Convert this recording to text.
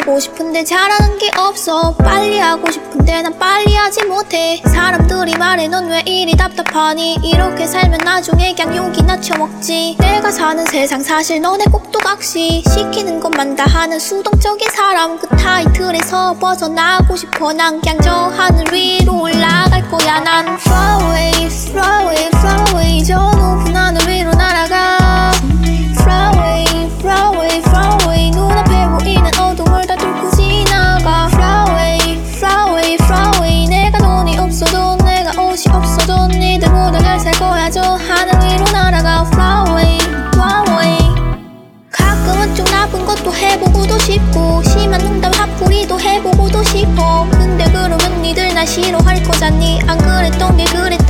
하고 싶은데 잘하는 게 없어. 빨리 하고 싶은데 난 빨리 하지 못해. 사람들이 말해 넌 왜 이리 답답하니. 이렇게 살면 나중에 그냥 욕이나 쳐먹지. 내가 사는 세상 사실 너네 꼭두각시. 시키는 것만 다 하는 수동적인 사람. 그 타이틀에서 벗어나고 싶어. 난 그냥 저 하늘 위로 올라갈 거야. 난 fly away, fly away, fly away. 저 높은 하늘 위로 날아가. Fly away, fly away, fly away. 눈앞에 보이는 어둠을 다 뚫고 지나가. Fly away, fly away, fly away. 내가 돈이 없어도 내가 옷이 없어도 니들보다 잘 살 거야. 저 하늘 위로 날아가. Fly away, fly away. 가끔은 좀 나쁜 것도 해보고도 싶고 심한 농담 화풀이도 해보고도 싶어. 근데 그러면 니들 날 싫어할 거잖니. 안 그랬던 게 그랬